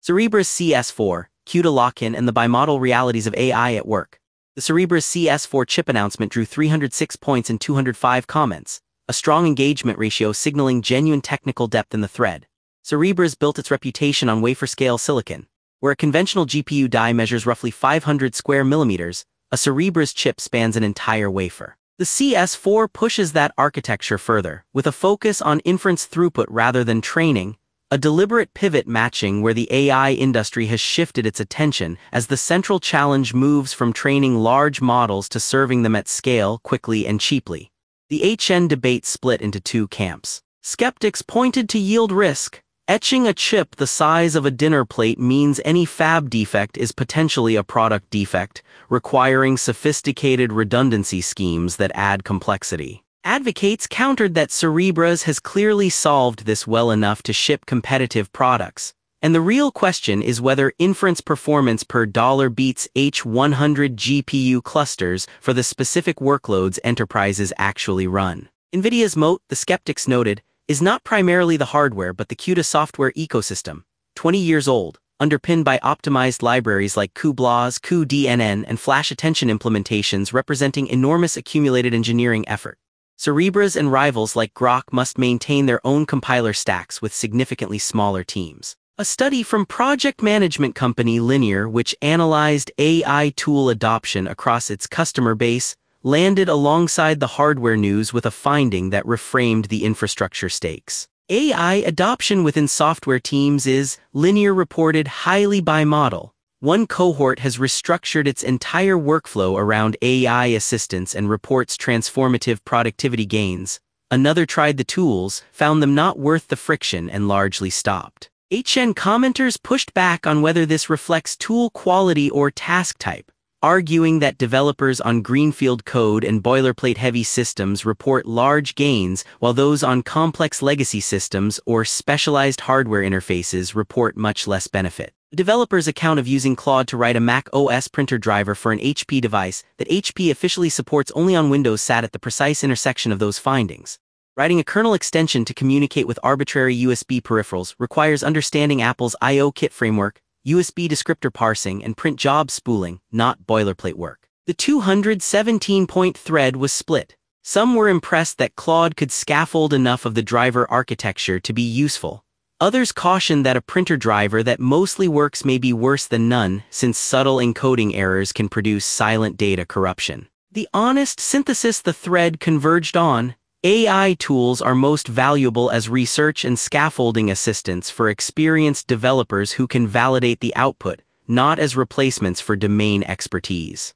Cerebras CS4, CUDA lock-in and the bimodal realities of AI at work. The Cerebras CS4 chip announcement drew 306 points and 205 comments, a strong engagement ratio signaling genuine technical depth in the thread. Cerebras built its reputation on wafer-scale silicon. Where a conventional GPU die measures roughly 500 square millimeters, a Cerebras chip spans an entire wafer. The CS4 pushes that architecture further, with a focus on inference throughput rather than training, a deliberate pivot matching where the AI industry has shifted its attention as the central challenge moves from training large models to serving them at scale quickly and cheaply. The HN debate split into two camps. Skeptics pointed to yield risk. Etching a chip the size of a dinner plate means any fab defect is potentially a product defect, requiring sophisticated redundancy schemes that add complexity. Advocates countered that Cerebras has clearly solved this well enough to ship competitive products, and the real question is whether inference performance per dollar beats H100 GPU clusters for the specific workloads enterprises actually run. NVIDIA's moat, the skeptics noted, is not primarily the hardware but the CUDA software ecosystem, 20 years old, underpinned by optimized libraries like cuBLAS, cuDNN, and flash attention implementations representing enormous accumulated engineering effort. Cerebras and rivals like Groq must maintain their own compiler stacks with significantly smaller teams. A study from project management company Linear, which analyzed AI tool adoption across its customer base, landed alongside the hardware news with a finding that reframed the infrastructure stakes. AI adoption within software teams is, Linear reported, highly bimodal. One cohort has restructured its entire workflow around AI assistance and reports transformative productivity gains. Another tried the tools, found them not worth the friction, and largely stopped. HN commenters pushed back on whether this reflects tool quality or task type, arguing that developers on greenfield code and boilerplate-heavy systems report large gains, while those on complex legacy systems or specialized hardware interfaces report much less benefit. The developer's account of using Claude to write a Mac OS printer driver for an HP device that HP officially supports only on Windows sat at the precise intersection of those findings. Writing a kernel extension to communicate with arbitrary USB peripherals requires understanding Apple's I/O kit framework, USB descriptor parsing, and print job spooling, not boilerplate work. The 217-point thread was split. Some were impressed that Claude could scaffold enough of the driver architecture to be useful. Others cautioned that a printer driver that mostly works may be worse than none, since subtle encoding errors can produce silent data corruption. The honest synthesis the thread converged on: AI tools are most valuable as research and scaffolding assistants for experienced developers who can validate the output, not as replacements for domain expertise.